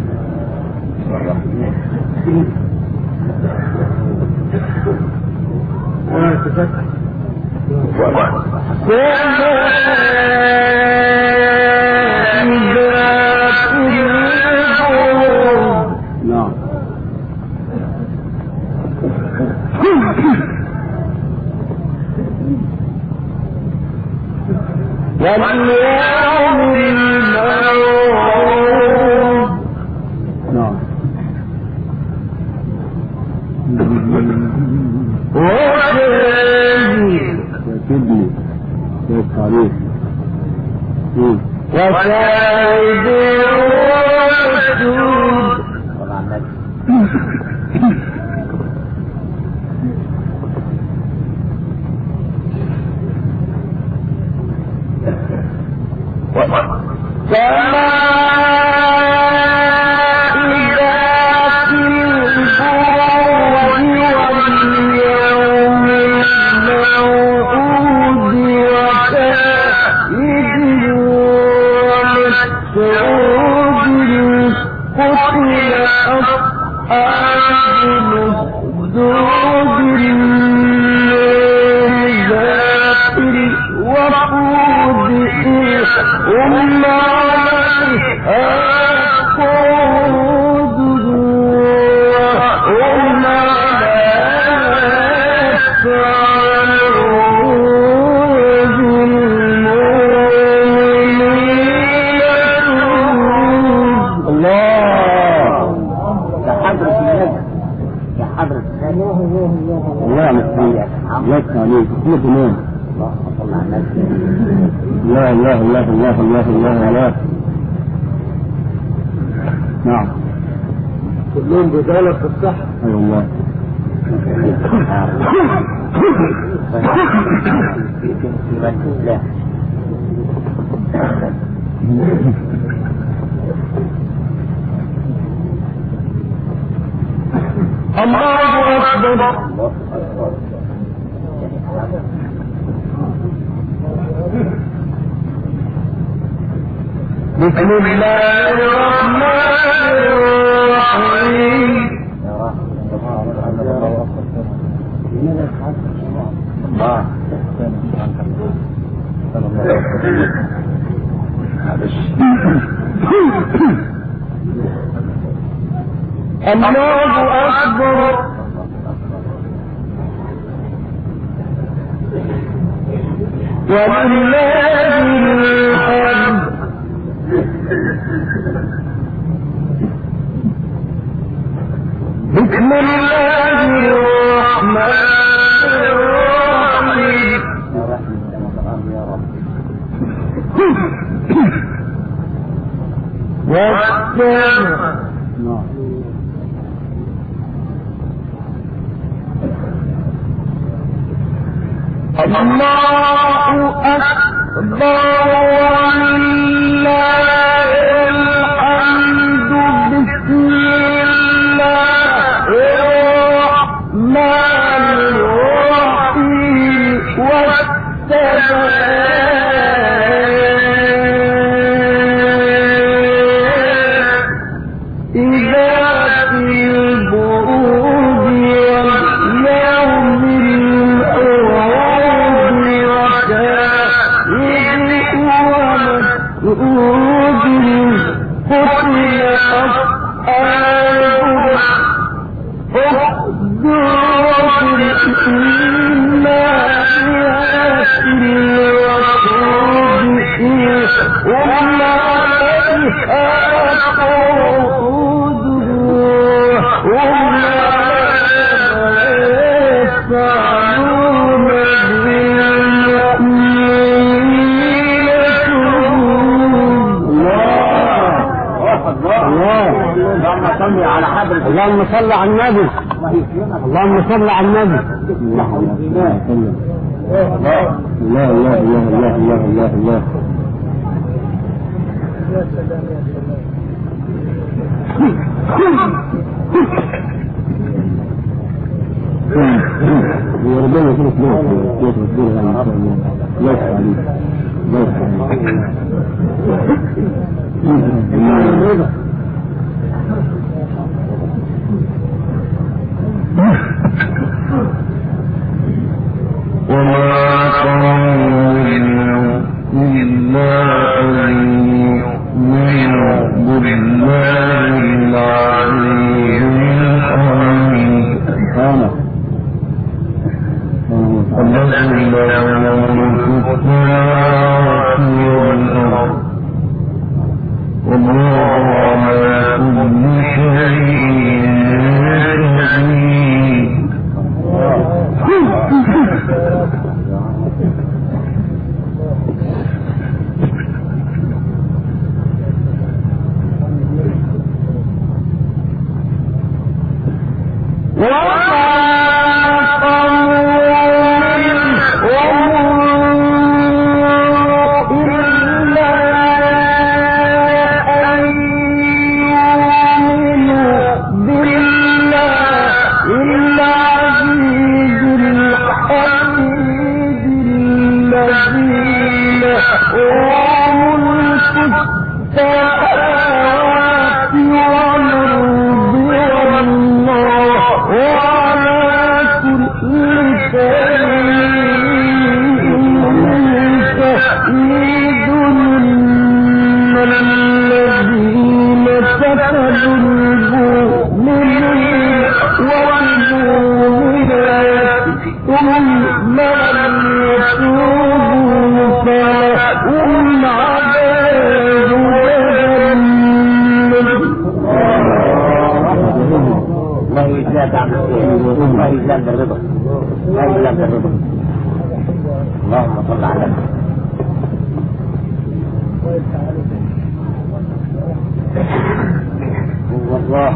نعم واليوم الموعود. نعم وشاهد كدني كيف عليك وشاهد ومشهود كما ذات البروج واليوم الموعود وشاهد ومشهود قتل أصحاب الأخدود ذات الوقود إذ هم عليها قعود وهم على بالمؤمنين شهود. لا مستحيل لست عليك كل تمام لا الله الله الله الله الله الله. نعم كلهم بذلك في الصحة. اي والله. الله أكبر. بسم الله الرحمن الرحيم. الله أكبر. ولله الحمد. بسم الله الرحمن الرحيم. والسمع. الله أكبر ولله الحمد. بسم الله الرحمن الرحيم. اللهم صل على النبي. اللهم صل على النبي. لا لا لا لا لا لا لا. وربنا يكون وما قالوا إلا أن يؤمنوا بالله العلي الحميد الذي له ملك السماوات والأرض والله على كل شيء شهيد. ما يزال بالرضا ما يزال بالرضا. اللهم صل على النبي. والله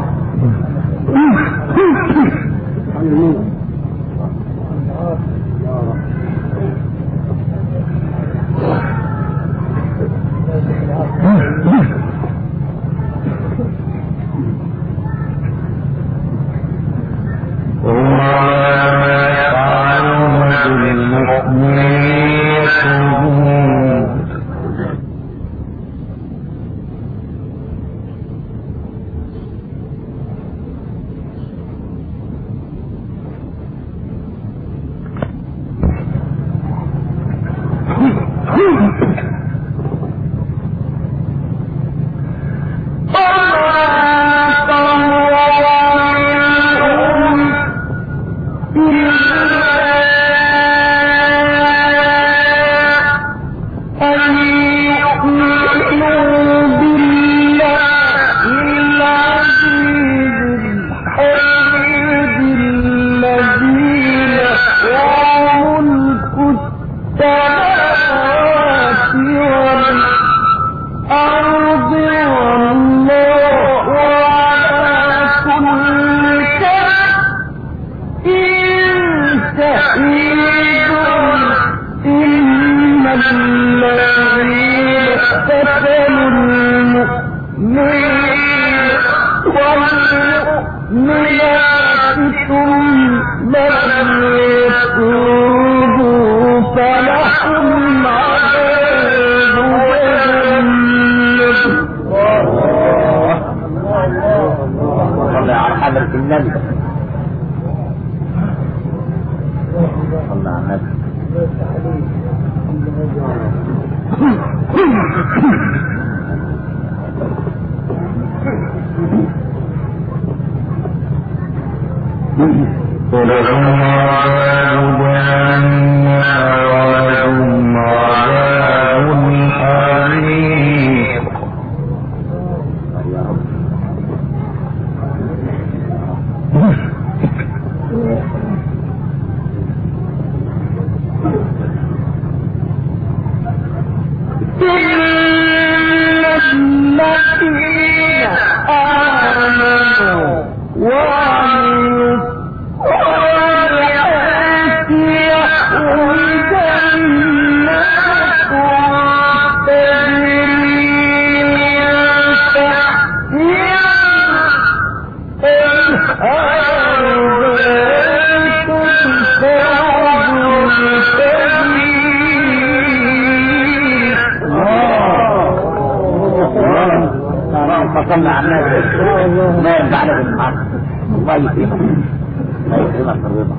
صلى على النبي ما يرجع له بالحق. الله يكرمك الله يكرمك بالرضا.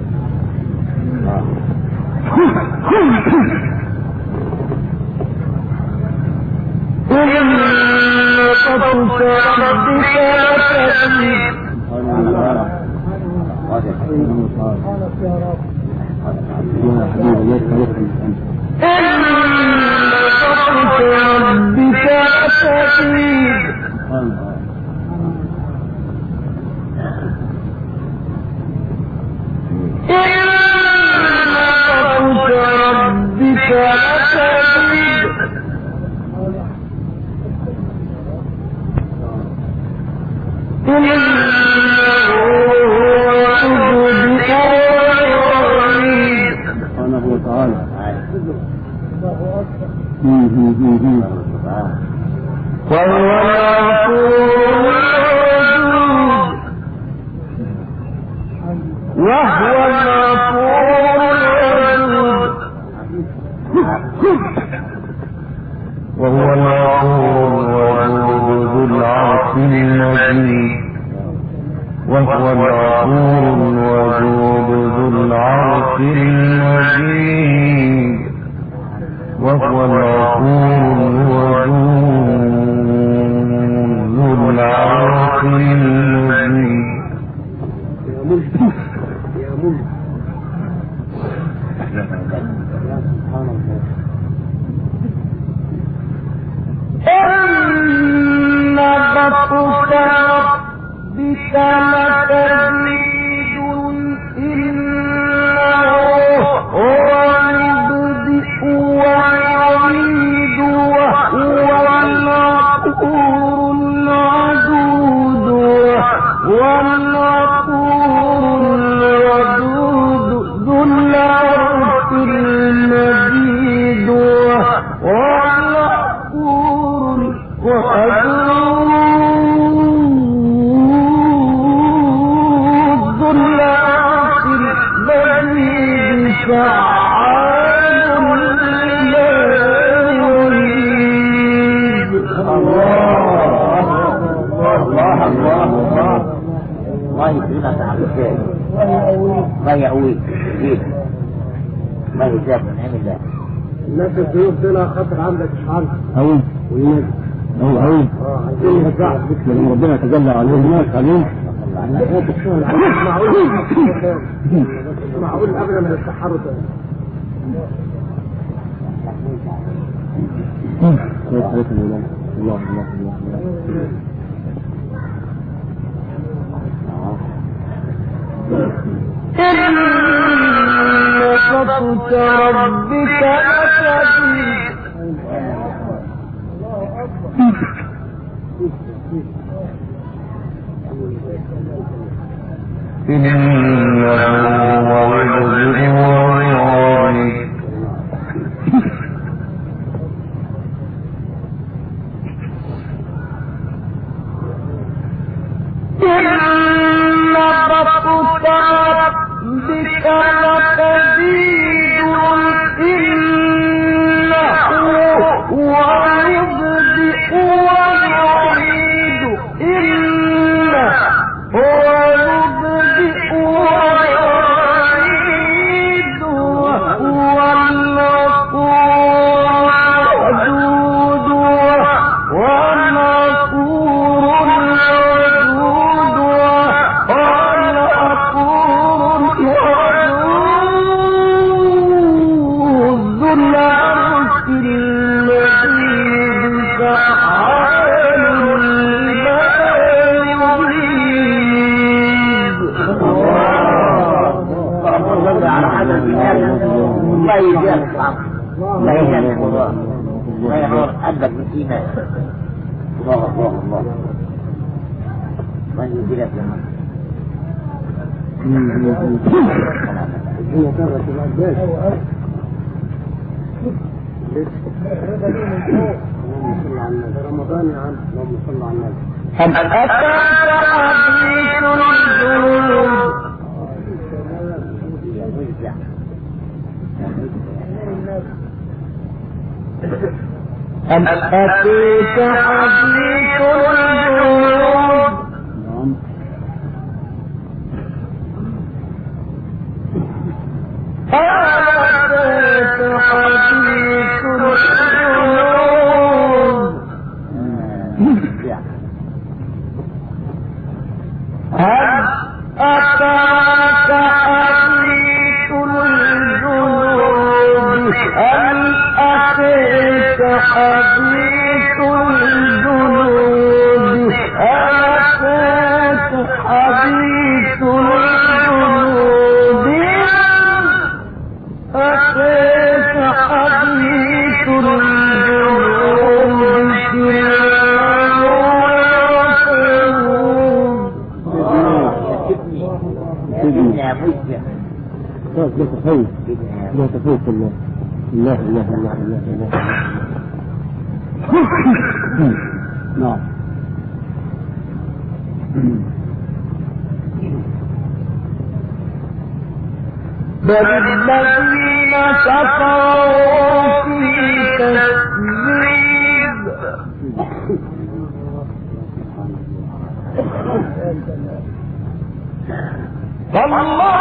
إن قبض ربك لشديد. إن بطش ربك لشديد الله يكرمك على الخير ما يقويك ما يجاب من عين الله. الناس الضيوف دول خاطر عندك شحال أوي والنبي أوي عايزين يرجعوا لما ربنا يتجلى عليهم الناس عليهم معقول قبل ما يتسحروا تاني. الله إن بطش ربك لشديد إنه هو يبدئ ويعيد رمضان يا عم اللهم صل على النبي. هل أتاك حديث الجنود هل أتيك حديث الجنود هل أتاك حديث الجنود هل أتاك حديث الجنود هل أتاك حديث الجنود هل أتاك حديث الجنود أتاك حديث لا تخوف الله الله الله الله الله الله نعم بل الذين كفروا في تكذيب فالله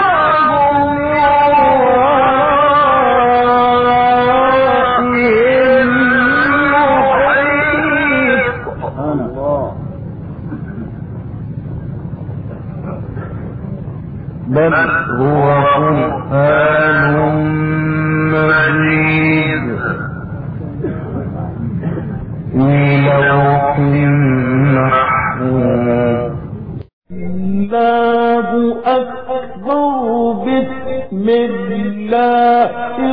بل هو قرآن مجيد في لوح محفوظ. الله أكبر بسم الله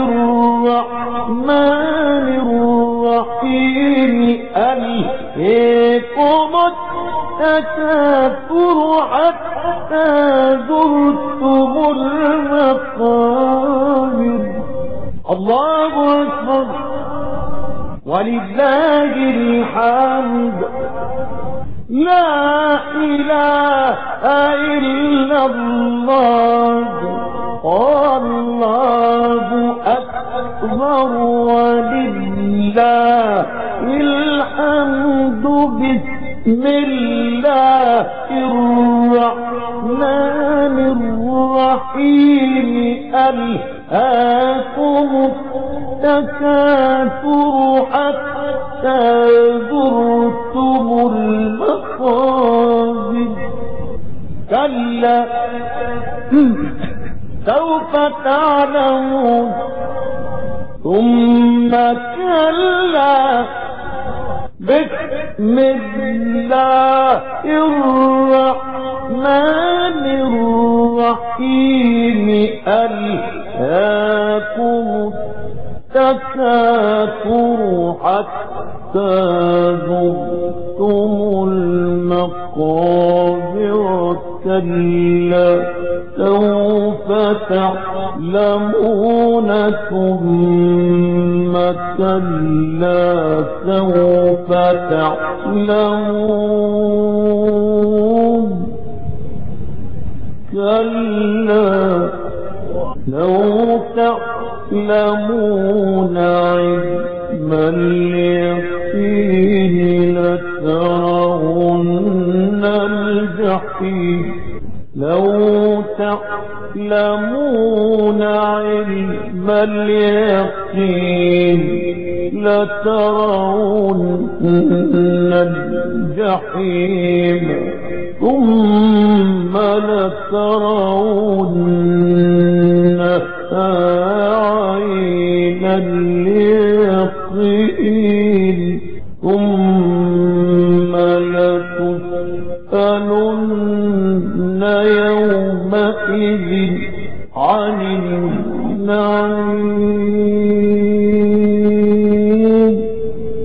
الرحمن الرحيم ألهاكم التكاثر حتى زرتم المقابر. الله أكبر ولله الحمد لا إله إلا الله والله أكبر ولله الحمد بسم الله الرحمن الرحيم ألهاكم التكاثر حتى زرتم المقابر كلا سوف تعلمون ثم كلا بسم الله الرحمن الرحيم ألهاكم التكاثر حتى زرتم المقابر كلا سوف تعلمون ثم كلا سوف تعلمون كلا لو تعلمون علم اليقين لترون الجحيم لو تعلمون علم اليقين لترون الجحيم ثم لترونها عين اليقين ثم لتسألن